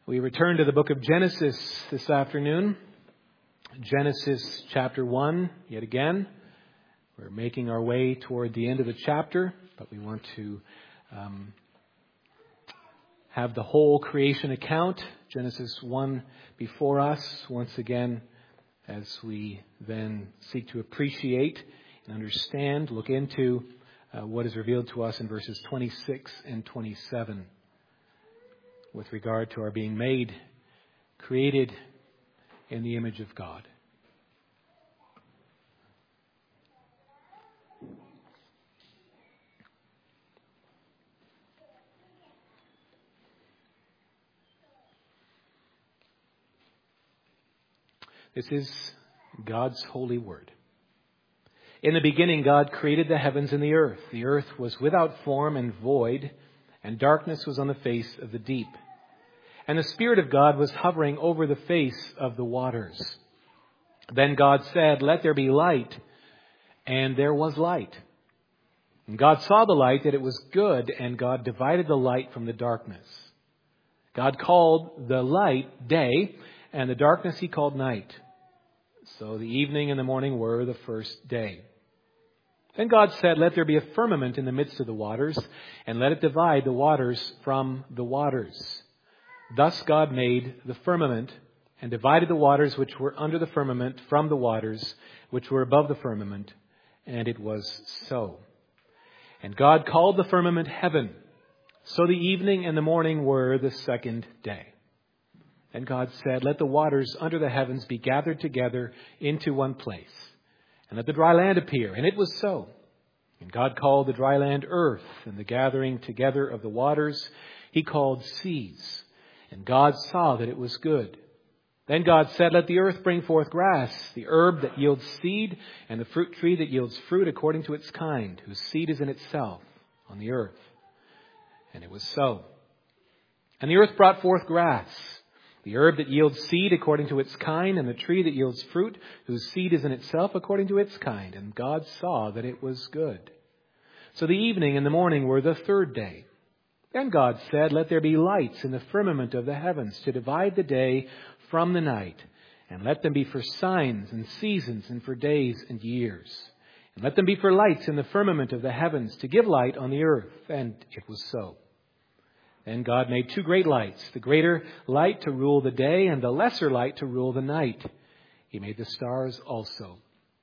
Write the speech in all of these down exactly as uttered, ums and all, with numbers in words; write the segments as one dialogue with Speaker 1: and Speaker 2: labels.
Speaker 1: We return to the book of Genesis this afternoon. Genesis chapter one, yet again. We're making our way toward the end of the chapter, but we want to um, have the whole creation account, Genesis one, before us once again, as we then seek to appreciate and understand, look into uh, what is revealed to us in verses twenty-six and twenty-seven. With regard to our being made, created in the image of God. This is God's holy word. In the beginning, God created the heavens and the earth. The earth was without form and void, and darkness was on the face of the deep. And the Spirit of God was hovering over the face of the waters. Then God said, "Let there be light." And there was light. And God saw the light, that it was good, and God divided the light from the darkness. God called the light day, and the darkness he called night. So the evening and the morning were the first day. Then God said, "Let there be a firmament in the midst of the waters, and let it divide the waters from the waters." Thus God made the firmament and divided the waters which were under the firmament from the waters which were above the firmament. And it was so. And God called the firmament heaven. So the evening and the morning were the second day. And God said, "Let the waters under the heavens be gathered together into one place, and let the dry land appear." And it was so. And God called the dry land earth, and the gathering together of the waters he called seas. And God saw that it was good. Then God said, "Let the earth bring forth grass, the herb that yields seed, and the fruit tree that yields fruit according to its kind, whose seed is in itself on the earth." And it was so. And the earth brought forth grass, the herb that yields seed according to its kind, and the tree that yields fruit, whose seed is in itself according to its kind. And God saw that it was good. So the evening and the morning were the third day. Then God said, "Let there be lights in the firmament of the heavens to divide the day from the night, and let them be for signs and seasons and for days and years. And let them be for lights in the firmament of the heavens to give light on the earth." And it was so. Then God made two great lights, the greater light to rule the day and the lesser light to rule the night. He made the stars also.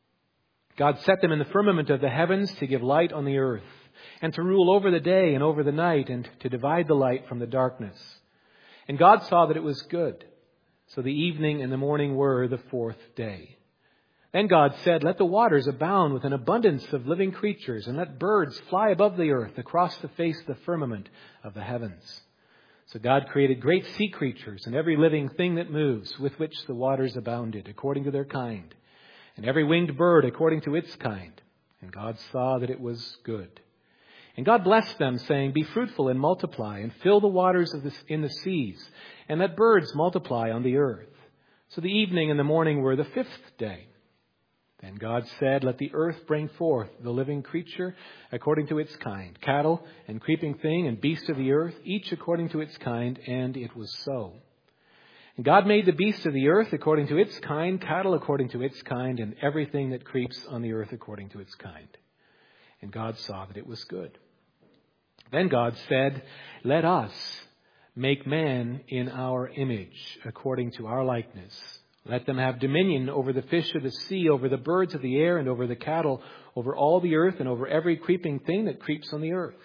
Speaker 1: God set them in the firmament of the heavens to give light on the earth, and to rule over the day and over the night, and to divide the light from the darkness. And God saw that it was good. So the evening and the morning were the fourth day. Then God said, "Let the waters abound with an abundance of living creatures, and let birds fly above the earth across the face of the firmament of the heavens." So God created great sea creatures and every living thing that moves, with which the waters abounded, according to their kind, and every winged bird according to its kind. And God saw that it was good. And God blessed them, saying, "Be fruitful and multiply, and fill the waters of the, in the seas, and let birds multiply on the earth." So the evening and the morning were the fifth day. Then God said, "Let the earth bring forth the living creature according to its kind, cattle and creeping thing and beast of the earth, each according to its kind." And it was so. And God made the beast of the earth according to its kind, cattle according to its kind, and everything that creeps on the earth according to its kind. And God saw that it was good. Then God said, "Let us make man in our image, according to our likeness. Let them have dominion over the fish of the sea, over the birds of the air, and over the cattle, over all the earth, and over every creeping thing that creeps on the earth."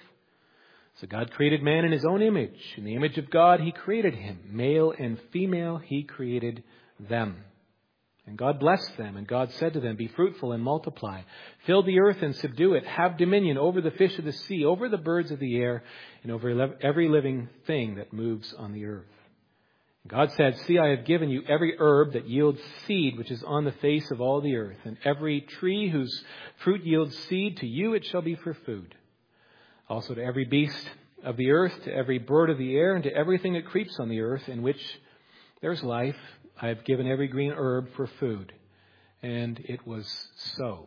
Speaker 1: So God created man in his own image. In the image of God he created him. Male and female he created them. And God blessed them, and God said to them, "Be fruitful and multiply. Fill the earth and subdue it. Have dominion over the fish of the sea, over the birds of the air, and over every living thing that moves on the earth." And God said, "See, I have given you every herb that yields seed, which is on the face of all the earth, and every tree whose fruit yields seed, to you it shall be for food. Also to every beast of the earth, to every bird of the air, and to everything that creeps on the earth, in which there is life, I have given every green herb for food." And it was so.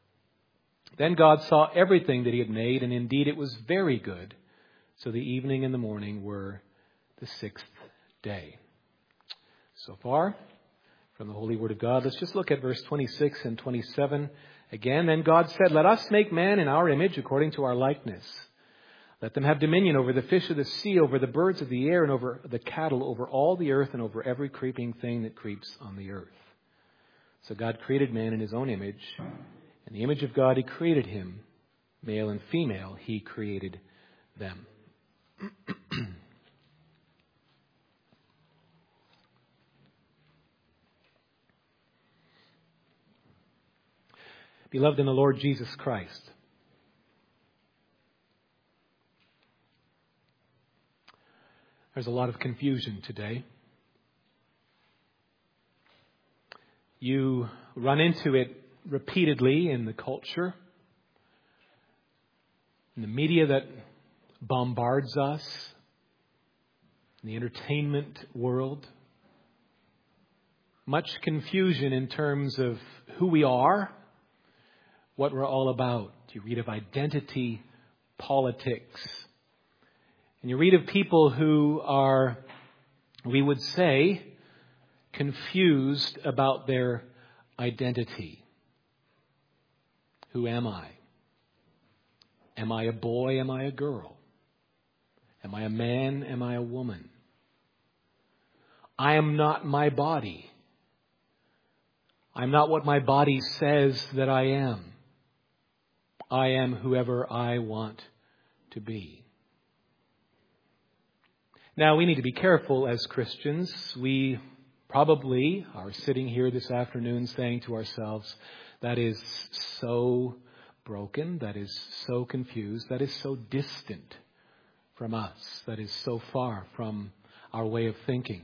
Speaker 1: Then God saw everything that he had made, and indeed it was very good. So the evening and the morning were the sixth day. So far, from the Holy Word of God, let's just look at verse twenty-six and twenty-seven again. Then God said, "Let us make man in our image according to our likeness. Let them have dominion over the fish of the sea, over the birds of the air, and over the cattle, over all the earth, and over every creeping thing that creeps on the earth." So God created man in His own image. In the image of God He created him. Male and female He created them. Beloved in the Lord Jesus Christ, there's a lot of confusion today. You run into it repeatedly in the culture, in the media that bombards us, in the entertainment world. Much confusion in terms of who we are, what we're all about. You read of identity politics. And you read of people who are, we would say, confused about their identity. Who am I? Am I a boy? Am I a girl? Am I a man? Am I a woman? I am not my body. I'm not what my body says that I am. I am whoever I want to be. Now, we need to be careful as Christians. We probably are sitting here this afternoon saying to ourselves, that is so broken, that is so confused, that is so distant from us, that is so far from our way of thinking.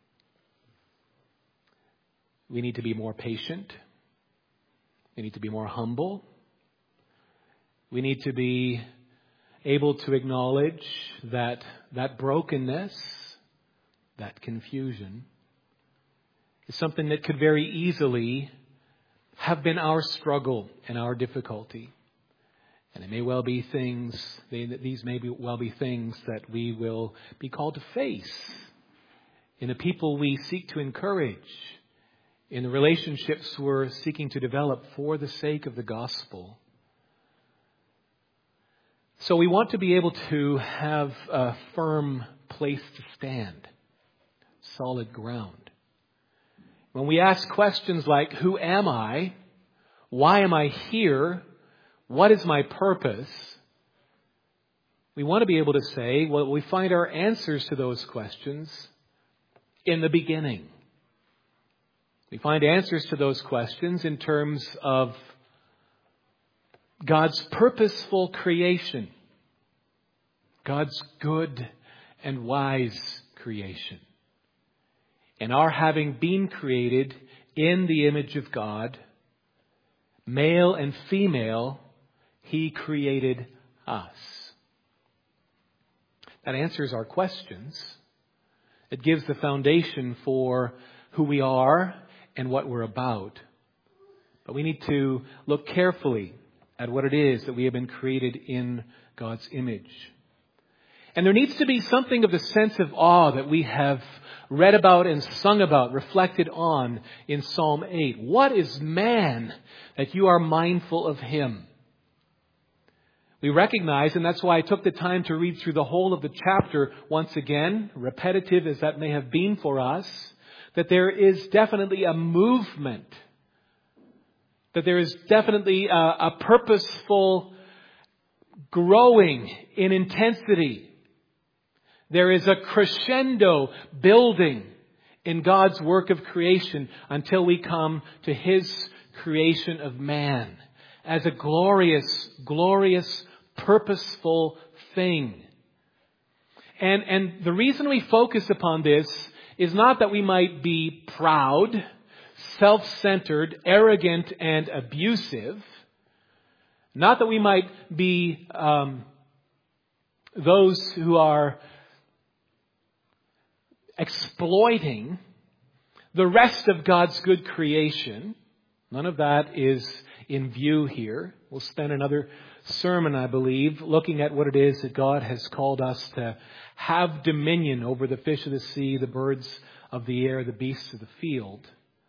Speaker 1: We need to be more patient. We need to be more humble. We need to be able to acknowledge that that brokenness, that confusion, is something that could very easily have been our struggle and our difficulty. And it may well be things, these may be well be things that we will be called to face in the people we seek to encourage, in the relationships we're seeking to develop for the sake of the gospel. So we want to be able to have a firm place to stand, solid ground. When we ask questions like, who am I? Why am I here? What is my purpose? We want to be able to say, well, we find our answers to those questions in the beginning. We find answers to those questions in terms of God's purposeful creation, God's good and wise creation. And our having been created in the image of God, male and female, He created us. That answers our questions. It gives the foundation for who we are and what we're about. But we need to look carefully at what it is that we have been created in God's image. And there needs to be something of the sense of awe that we have read about and sung about, reflected on in Psalm eight. What is man that you are mindful of him? We recognize, and that's why I took the time to read through the whole of the chapter once again, repetitive as that may have been for us, that there is definitely a movement, that there is definitely a, a purposeful growing in intensity. There is a crescendo building in God's work of creation until we come to His creation of man as a glorious, glorious, purposeful thing. And, and the reason we focus upon this is not that we might be proud, self-centered, arrogant, and abusive. Not that we might be um, those who are exploiting the rest of God's good creation. None of that is in view here. We'll spend another sermon, I believe, looking at what it is that God has called us to have dominion over the fish of the sea, the birds of the air, the beasts of the field.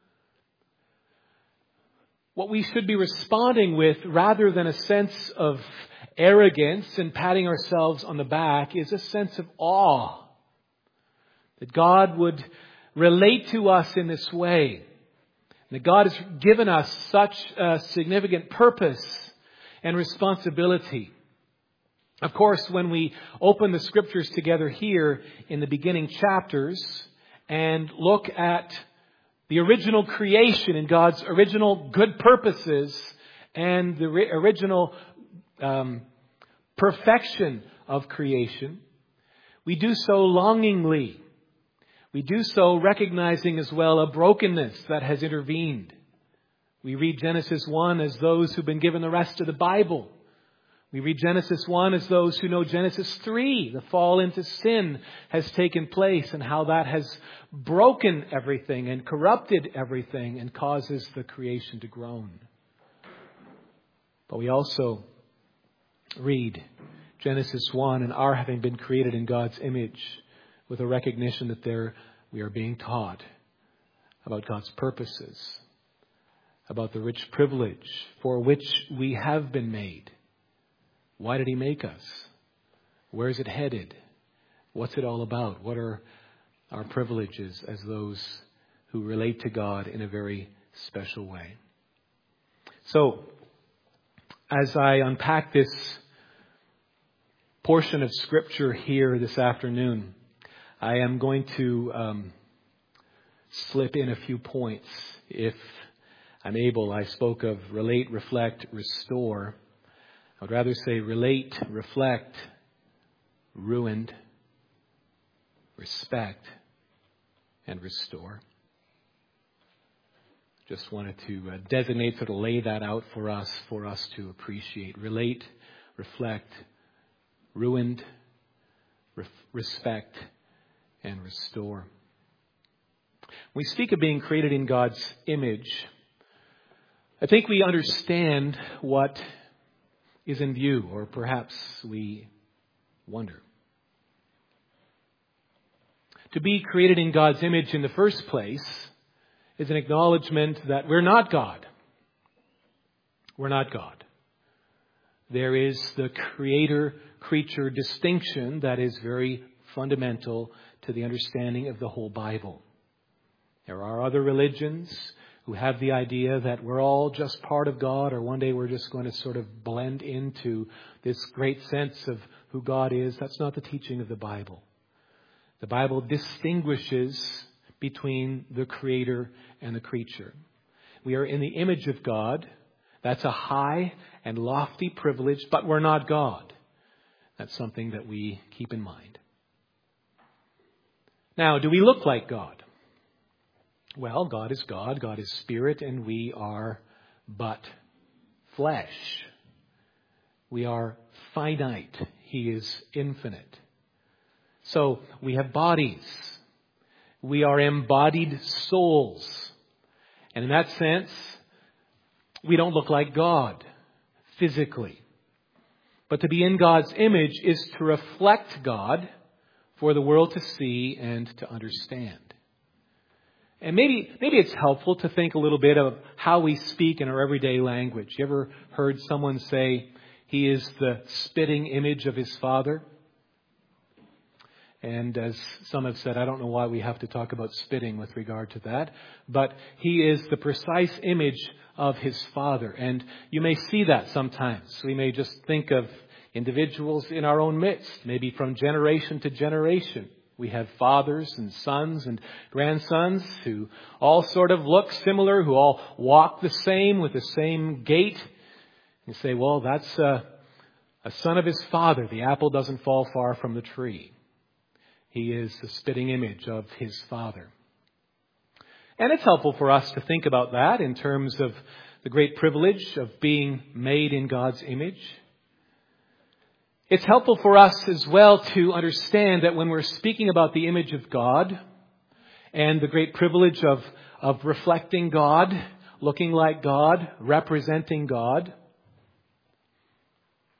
Speaker 1: What we should be responding with, rather than a sense of arrogance and patting ourselves on the back, is a sense of awe. That God would relate to us in this way. That God has given us such a significant purpose and responsibility. Of course, when we open the Scriptures together here in the beginning chapters and look at the original creation and God's original good purposes and the original um, perfection of creation, we do so longingly. We do so recognizing as well a brokenness that has intervened. We read Genesis one as those who've been given the rest of the Bible. We read Genesis one as those who know Genesis three. The fall into sin has taken place and how that has broken everything and corrupted everything and causes the creation to groan. But we also read Genesis one and our having been created in God's image with a recognition that there we are being taught about God's purposes, about the rich privilege for which we have been made. Why did He make us? Where is it headed? What's it all about? What are our privileges as those who relate to God in a very special way? So, as I unpack this portion of Scripture here this afternoon, I am going to um, slip in a few points. If I'm able, I spoke of relate, reflect, restore. I would rather say relate, reflect, ruined, respect, and restore. Just wanted to uh, designate, sort of lay that out for us, for us to appreciate. Relate, reflect, ruined, re- respect, and restore. When we speak of being created in God's image, I think we understand what is in view, or perhaps we wonder. To be created in God's image in the first place is an acknowledgement that we're not God. We're not God. There is the creator-creature distinction that is very fundamental to the understanding of the whole Bible. There are other religions who have the idea that we're all just part of God, or one day we're just going to sort of blend into this great sense of who God is. That's not the teaching of the Bible. The Bible distinguishes between the Creator and the creature. We are in the image of God. That's a high and lofty privilege, but we're not God. That's something that we keep in mind. Now, do we look like God? Well, God is God, God is spirit, and we are but flesh. We are finite. He is infinite. So we have bodies. We are embodied souls. And in that sense, we don't look like God physically. But to be in God's image is to reflect God for the world to see and to understand. And maybe maybe it's helpful to think a little bit of how we speak in our everyday language. You ever heard someone say he is the spitting image of his Father? And as some have said, I don't know why we have to talk about spitting with regard to that, but he is the precise image of his Father. And you may see that sometimes. We may just think of individuals in our own midst, maybe from generation to generation. We have fathers and sons and grandsons who all sort of look similar, who all walk the same with the same gait. You say, well, that's a, a son of his father. The apple doesn't fall far from the tree. He is the spitting image of his Father. And it's helpful for us to think about that in terms of the great privilege of being made in God's image. It's helpful for us as well to understand that when we're speaking about the image of God and the great privilege of, of reflecting God, looking like God, representing God,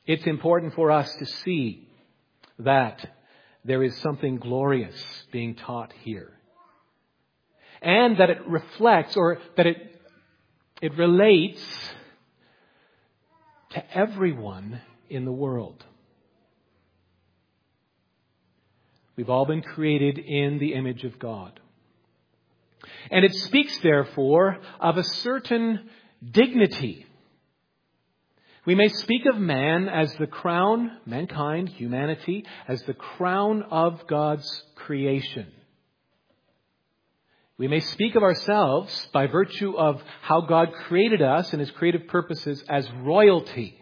Speaker 1: it's important for us to see that there is something glorious being taught here. And that it reflects, or that it it relates to everyone in the world. We've all been created in the image of God. And it speaks, therefore, of a certain dignity. We may speak of man as the crown, mankind, humanity, as the crown of God's creation. We may speak of ourselves by virtue of how God created us and His creative purposes as royalty.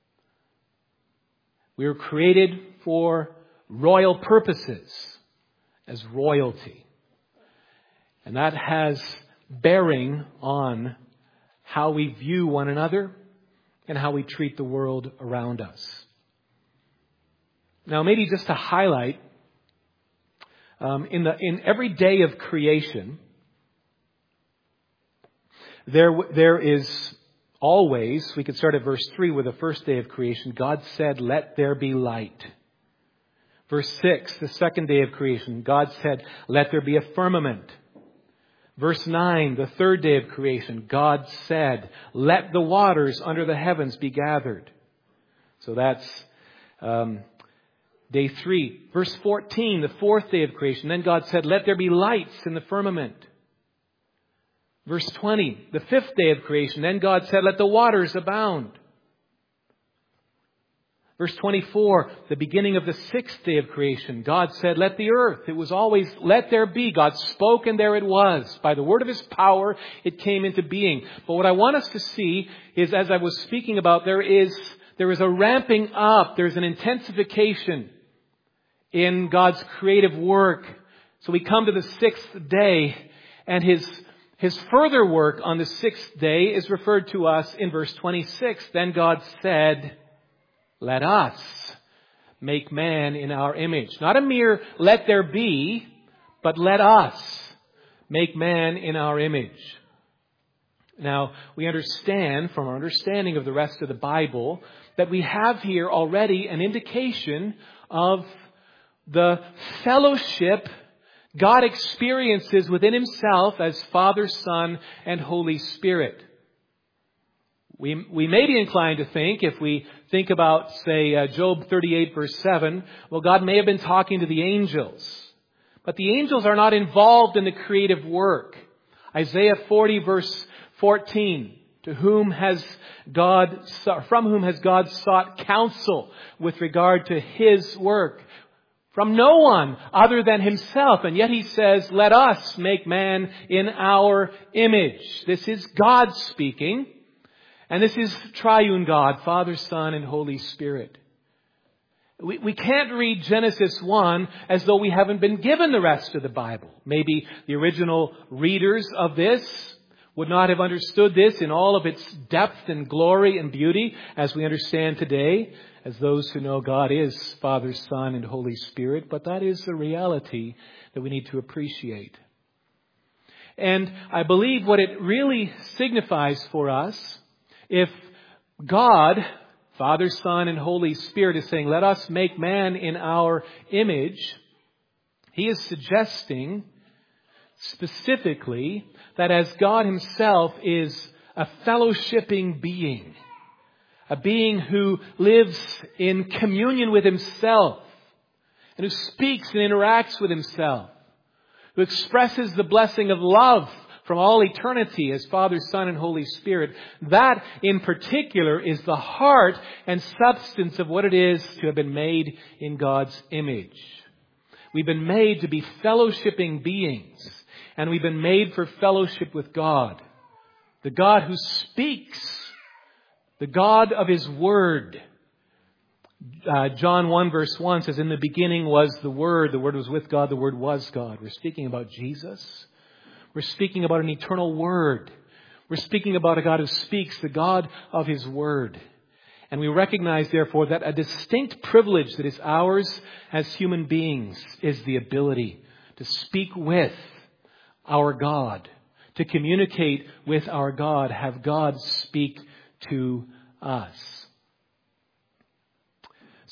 Speaker 1: We were created for royal purposes as royalty. And that has bearing on how we view one another and how we treat the world around us. Now, maybe just to highlight, um, in the in every day of creation, there there is always, we could start at verse three with the first day of creation, God said, "Let there be light." Verse six, the second day of creation, God said, "Let there be a firmament." Verse nine, the third day of creation, God said, "Let the waters under the heavens be gathered." So that's um, day three. Verse fourteen, the fourth day of creation, then God said, "Let there be lights in the firmament." Verse twenty, the fifth day of creation, then God said, "Let the waters abound." Verse twenty-four, the beginning of the sixth day of creation, God said, "Let the earth." It was always, "Let there be." God spoke and there it was. By the word of His power, it came into being. But what I want us to see is, as I was speaking about, there is, there is a ramping up. There's an intensification in God's creative work. So we come to the sixth day, and His His further work on the sixth day is referred to us in verse twenty-six. Then God said, "Let us make man in our image." Not a mere "let there be," but "let us make man in our image." Now, we understand from our understanding of the rest of the Bible that we have here already an indication of the fellowship God experiences within Himself as Father, Son, and Holy Spirit. We, we may be inclined to think, if we think about, say, uh, Job thirty-eight verse seven, well, God may have been talking to the angels. But the angels are not involved in the creative work. Isaiah forty verse fourteen, to whom has God, from whom has God sought counsel with regard to His work? From no one other than Himself. And yet He says, "Let us make man in our image." This is God speaking. And this is triune God, Father, Son, and Holy Spirit. We, we can't read Genesis one as though we haven't been given the rest of the Bible. Maybe the original readers of this would not have understood this in all of its depth and glory and beauty as we understand today, as those who know God is Father, Son, and Holy Spirit. But that is the reality that we need to appreciate. And I believe what it really signifies for us, if God, Father, Son, and Holy Spirit is saying, "Let us make man in our image," He is suggesting specifically that as God Himself is a fellowshipping being, a being who lives in communion with Himself, and who speaks and interacts with Himself, who expresses the blessing of love from all eternity as Father, Son, and Holy Spirit. That in particular is the heart and substance of what it is to have been made in God's image. We've been made to be fellowshipping beings, and we've been made for fellowship with God. The God who speaks, the God of His Word. Uh, John one verse one says, "In the beginning was the Word. The Word was with God. The Word was God." We're speaking about Jesus. We're speaking about an eternal Word. We're speaking about a God who speaks, the God of His Word. And we recognize, therefore, that a distinct privilege that is ours as human beings is the ability to speak with our God, to communicate with our God, have God speak to us.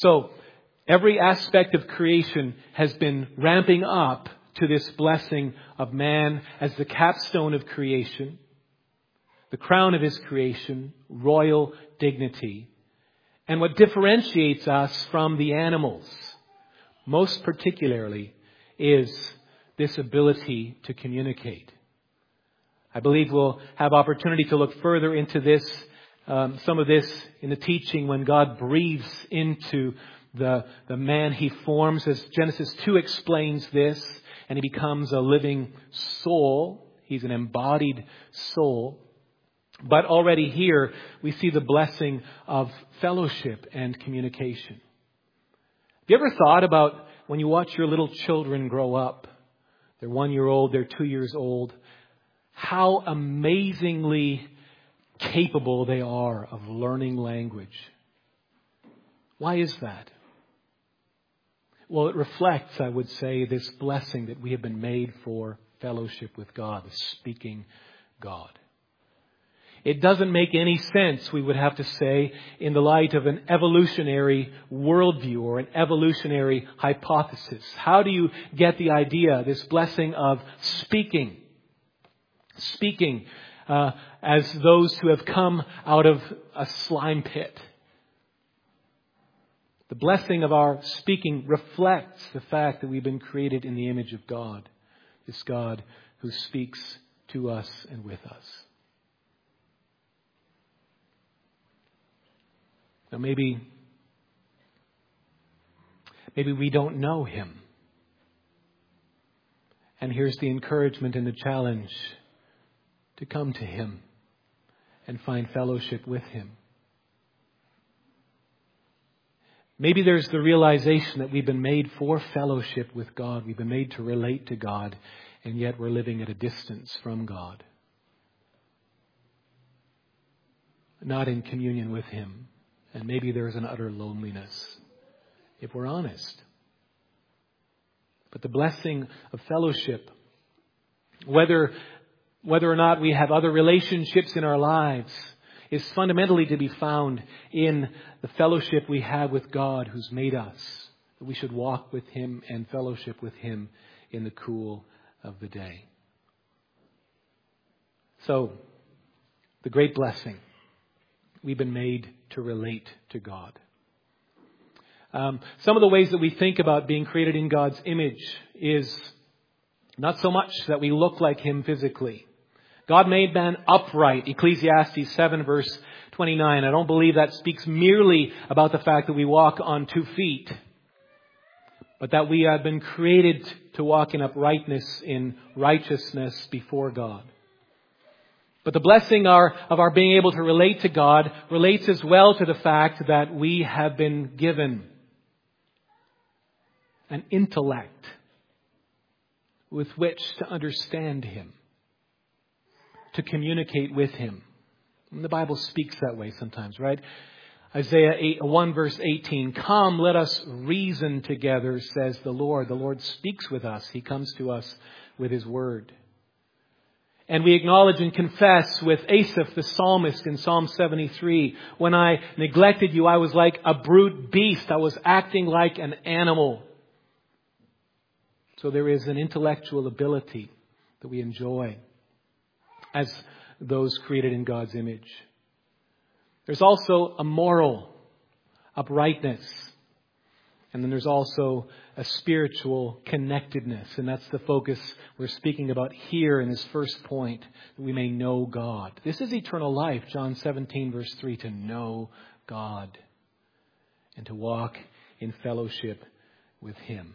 Speaker 1: So, every aspect of creation has been ramping up to this blessing of man as the capstone of creation, the crown of his creation, royal dignity, and what differentiates us from the animals, most particularly, is this ability to communicate. I believe we'll have opportunity to look further into this, um, some of this in the teaching when God breathes into the, the man he forms, as Genesis two explains this, and he becomes a living soul. He's an embodied soul. But already here, we see the blessing of fellowship and communication. Have you ever thought about when you watch your little children grow up? They're one year old, they're two years old. How amazingly capable they are of learning language. Why is that? Well, it reflects, I would say, this blessing that we have been made for fellowship with God, the speaking God. It doesn't make any sense, we would have to say, in the light of an evolutionary worldview or an evolutionary hypothesis. How do you get the idea, this blessing of speaking? Speaking uh, as those who have come out of a slime pit. The blessing of our speaking reflects the fact that we've been created in the image of God. This God who speaks to us and with us. Now maybe, maybe we don't know Him. And here's the encouragement and the challenge to come to Him and find fellowship with Him. Maybe there's the realization that we've been made for fellowship with God. We've been made to relate to God, and yet we're living at a distance from God. Not in communion with Him. And maybe there's an utter loneliness, if we're honest. But the blessing of fellowship, whether, whether or not we have other relationships in our lives, is fundamentally to be found in the fellowship we have with God who's made us. That we should walk with Him and fellowship with Him in the cool of the day. So, the great blessing. We've been made to relate to God. Um, some of the ways that we think about being created in God's image is not so much that we look like Him physically. God made man upright, Ecclesiastes seven verse twenty-nine. I don't believe that speaks merely about the fact that we walk on two feet, but that we have been created to walk in uprightness, in righteousness before God. But the blessing our, of our being able to relate to God relates as well to the fact that we have been given an intellect with which to understand Him, to communicate with Him. And the Bible speaks that way sometimes, right? Isaiah one verse eighteen, "Come, let us reason together, says the Lord." The Lord speaks with us. He comes to us with His word. And we acknowledge and confess with Asaph, the psalmist, in Psalm seventy-three, "When I neglected you, I was like a brute beast. I was acting like an animal." So there is an intellectual ability that we enjoy as those created in God's image. There's also a moral uprightness. And then there's also a spiritual connectedness. And that's the focus we're speaking about here in this first point, that we may know God. This is eternal life, John seventeen verse three, to know God and to walk in fellowship with Him.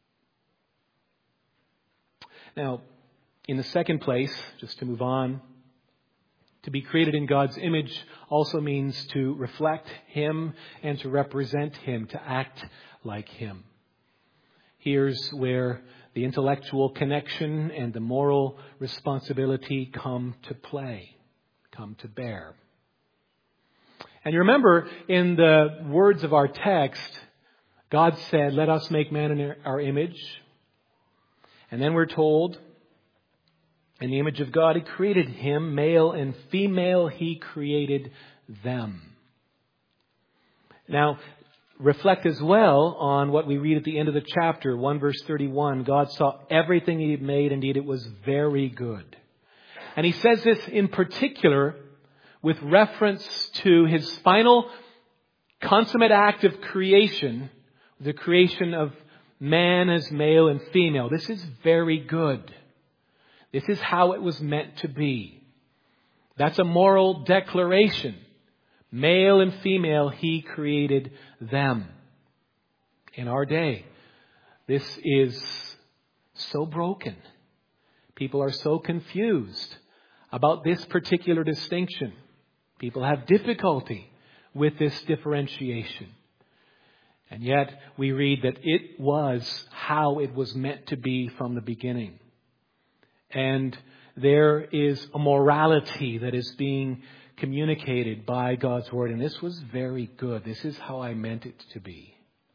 Speaker 1: Now, in the second place, just to move on, to be created in God's image also means to reflect Him and to represent Him, to act like Him. Here's where the intellectual connection and the moral responsibility come to play, come to bear. And you remember in the words of our text, God said, "Let us make man in our image." And then we're told, in the image of God, He created him, male and female, He created them. Now, reflect as well on what we read at the end of the chapter, one verse thirty-one. God saw everything He had made. Indeed, it was very good. And He says this in particular with reference to His final consummate act of creation, the creation of man as male and female. This is very good. This is how it was meant to be. That's a moral declaration. Male and female, He created them. In our day, this is so broken. People are so confused about this particular distinction. People have difficulty with this differentiation. And yet we read that it was how it was meant to be from the beginning. And there is a morality that is being communicated by God's Word. And this was very good. This is how I meant it to be.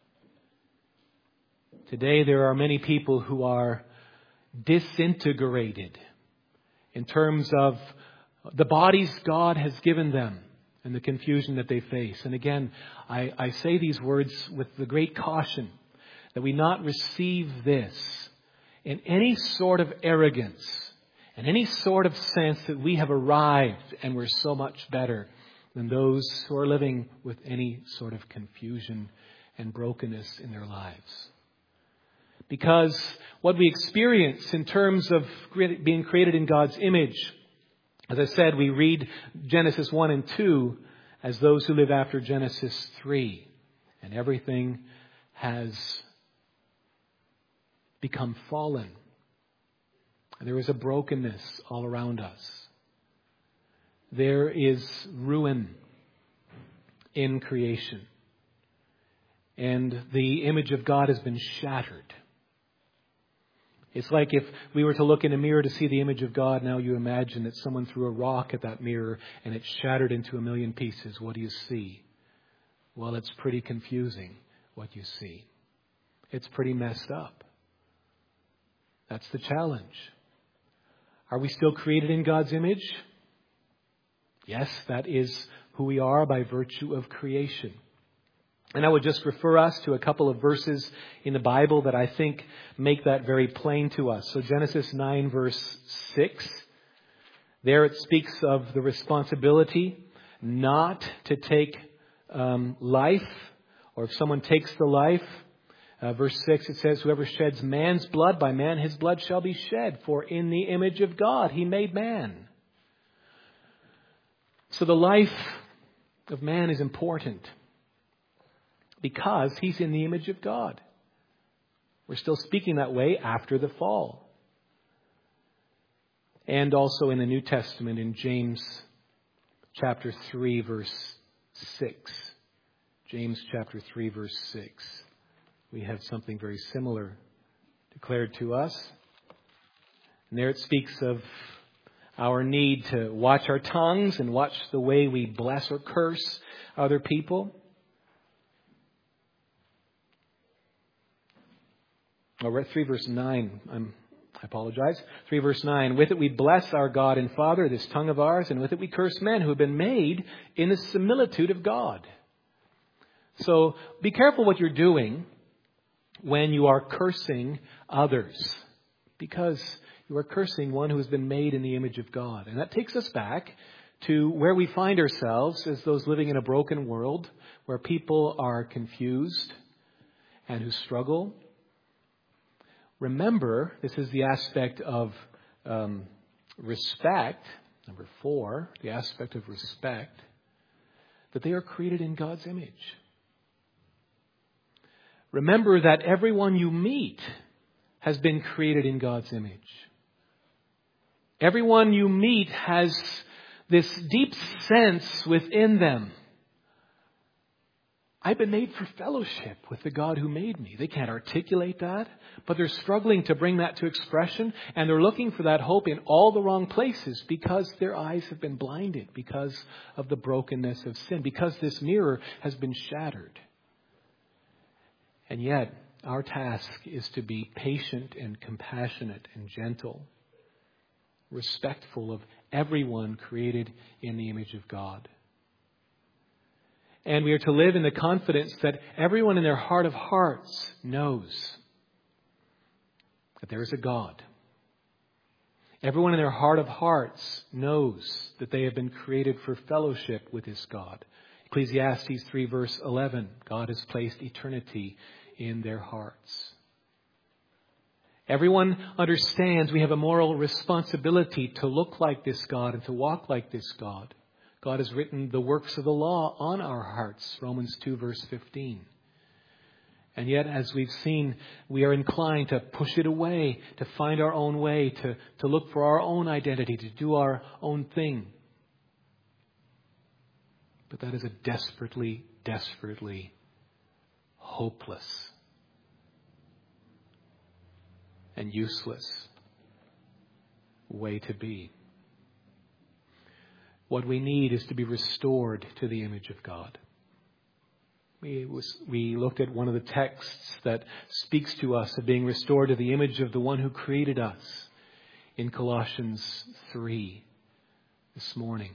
Speaker 1: Today there are many people who are disintegrated in terms of the bodies God has given them and the confusion that they face. And again, I, I say these words with the great caution that we not receive this in any sort of arrogance, in any sort of sense that we have arrived and we're so much better than those who are living with any sort of confusion and brokenness in their lives. Because what we experience in terms of being created in God's image, as I said, we read Genesis one and two as those who live after Genesis three. And everything has become fallen. And there is a brokenness all around us. There is ruin in creation. And the image of God has been shattered. It's like if we were to look in a mirror to see the image of God, now you imagine that someone threw a rock at that mirror and it shattered into a million pieces. What do you see? Well, it's pretty confusing what you see. It's pretty messed up. That's the challenge. Are we still created in God's image? Yes, that is who we are by virtue of creation. And I would just refer us to a couple of verses in the Bible that I think make that very plain to us. So Genesis nine verse six, there it speaks of the responsibility not to take um, life, or if someone takes the life, uh, verse six it says, whoever sheds man's blood, by man his blood shall be shed, for in the image of God He made man. So the life of man is important, because he's in the image of God. We're still speaking that way after the fall. And also in the New Testament in James chapter three verse six. James chapter three verse six. We have something very similar declared to us. And there it speaks of our need to watch our tongues and watch the way we bless or curse other people. Oh, we're at three verse nine. I'm, I apologize. three verse nine. With it we bless our God and Father, this tongue of ours, and with it we curse men who have been made in the similitude of God. So be careful what you're doing when you are cursing others, because you are cursing one who has been made in the image of God. And that takes us back to where we find ourselves as those living in a broken world, where people are confused and who struggle. Remember, this is the aspect of um, respect. Number four, the aspect of respect, that they are created in God's image. Remember that everyone you meet has been created in God's image. Everyone you meet has this deep sense within them. I've been made for fellowship with the God who made me. They can't articulate that, but they're struggling to bring that to expression, and they're looking for that hope in all the wrong places because their eyes have been blinded because of the brokenness of sin, because this mirror has been shattered. And yet, our task is to be patient and compassionate and gentle, respectful of everyone created in the image of God. And we are to live in the confidence that everyone in their heart of hearts knows that there is a God. Everyone in their heart of hearts knows that they have been created for fellowship with this God. Ecclesiastes three verse eleven, God has placed eternity in their hearts. Everyone understands we have a moral responsibility to look like this God and to walk like this God. God has written the works of the law on our hearts, Romans two verse fifteen. And yet, as we've seen, we are inclined to push it away, to find our own way, to, to look for our own identity, to do our own thing. But that is a desperately, desperately hopeless and useless way to be. What we need is to be restored to the image of God. We, was, we looked at one of the texts that speaks to us of being restored to the image of the one who created us in Colossians three this morning.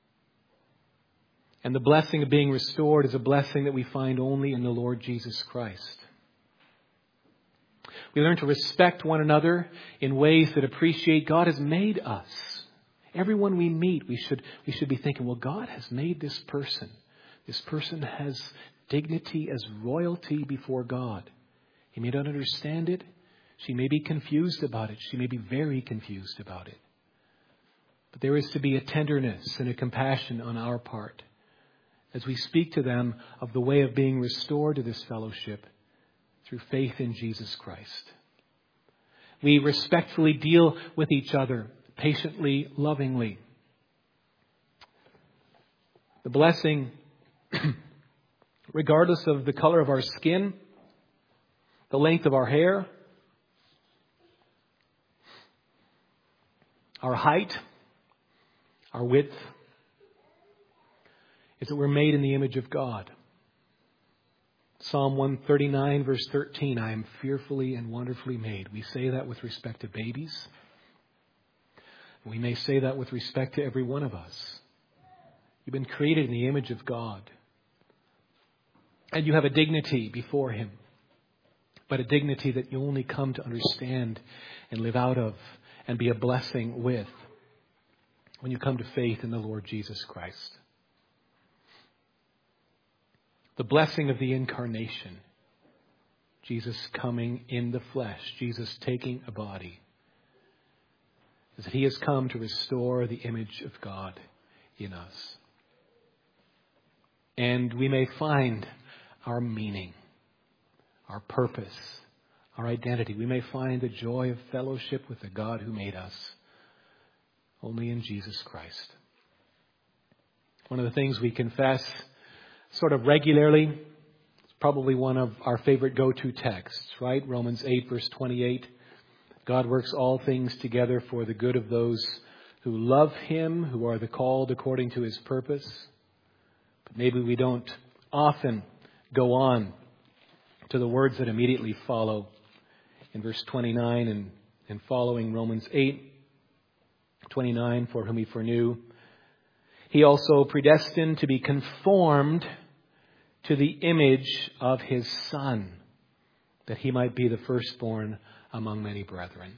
Speaker 1: And the blessing of being restored is a blessing that we find only in the Lord Jesus Christ. We learn to respect one another in ways that appreciate God has made us. Everyone we meet, we should, we should be thinking, well, God has made this person. This person has dignity as royalty before God. He may not understand it. She may be confused about it. She may be very confused about it. But there is to be a tenderness and a compassion on our part as we speak to them of the way of being restored to this fellowship through faith in Jesus Christ. We respectfully deal with each other, patiently, lovingly. The blessing, regardless of the color of our skin, the length of our hair, our height, our width, is that we're made in the image of God. Psalm one thirty-nine verse thirteen, I am fearfully and wonderfully made. We say that with respect to babies. We may say that with respect to every one of us. You've been created in the image of God. And you have a dignity before Him. But a dignity that you only come to understand and live out of and be a blessing with when you come to faith in the Lord Jesus Christ. The blessing of the incarnation. Jesus coming in the flesh. Jesus taking a body. Is that He has come to restore the image of God in us. And we may find our meaning, our purpose, our identity. We may find the joy of fellowship with the God who made us only in Jesus Christ. One of the things we confess sort of regularly, it's probably one of our favorite go-to texts, right? Romans eight verse twenty-eight. God works all things together for the good of those who love Him, who are the called according to His purpose. But maybe we don't often go on to the words that immediately follow in verse twenty-nine and, and following Romans eight twenty-nine, for whom He foreknew, He also predestined to be conformed to the image of His Son, that He might be the firstborn among many brethren.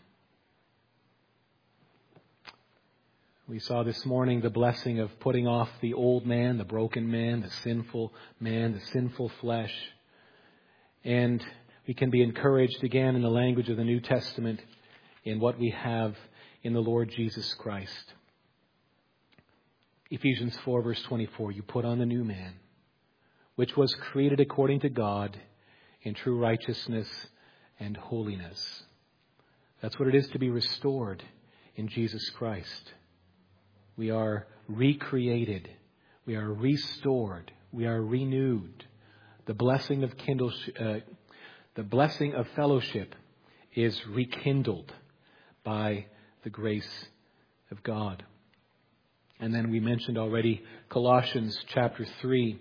Speaker 1: We saw this morning the blessing of putting off the old man, the broken man, the sinful man, the sinful flesh. And we can be encouraged again in the language of the New Testament in what we have in the Lord Jesus Christ. Ephesians four verse twenty-four, you put on the new man, which was created according to God in true righteousness and holiness. That's what it is to be restored in Jesus Christ. We are recreated. We are restored. We are renewed. The blessing of kindle, uh, the blessing of fellowship is rekindled by the grace of God. And then we mentioned already Colossians chapter three.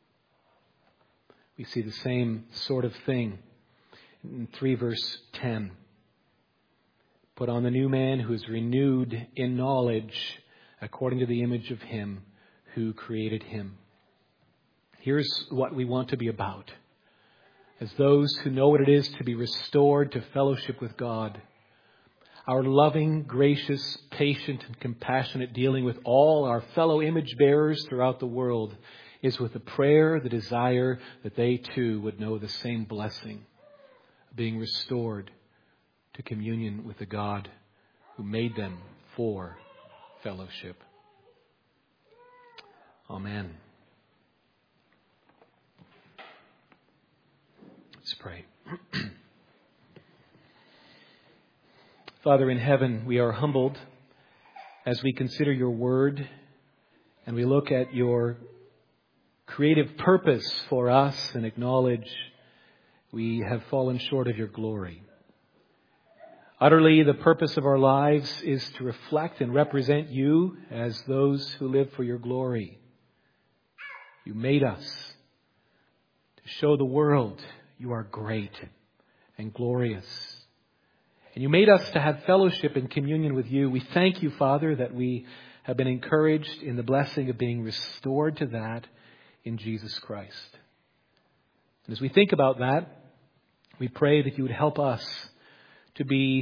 Speaker 1: We see the same sort of thing in three verse ten. Put on the new man who is renewed in knowledge according to the image of Him who created him. Here's what we want to be about. As those who know what it is to be restored to fellowship with God, our loving, gracious, patient, and compassionate dealing with all our fellow image bearers throughout the world is with the prayer, the desire that they too would know the same blessing of being restored to communion with the God who made them for fellowship. Amen. Let's pray. Father in heaven, we are humbled as we consider your word and we look at your creative purpose for us and acknowledge we have fallen short of your glory. Utterly, the purpose of our lives is to reflect and represent you as those who live for your glory. You made us to show the world you are great and glorious. And you made us to have fellowship and communion with you. We thank you, Father, that we have been encouraged in the blessing of being restored to that in Jesus Christ. And as we think about that, we pray that you would help us to be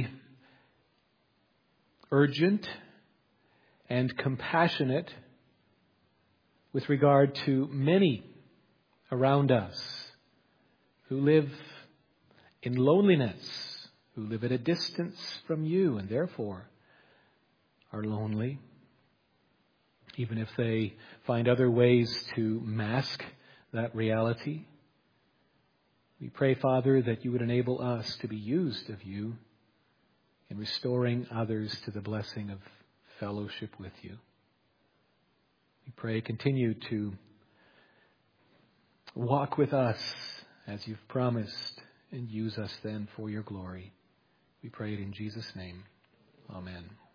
Speaker 1: urgent and compassionate with regard to many around us who live in loneliness, who live at a distance from you and therefore are lonely, even if they find other ways to mask that reality. We pray, Father, that you would enable us to be used of you in restoring others to the blessing of fellowship with you. We pray, continue to walk with us as you've promised and use us then for your glory. We pray it in Jesus' name. Amen.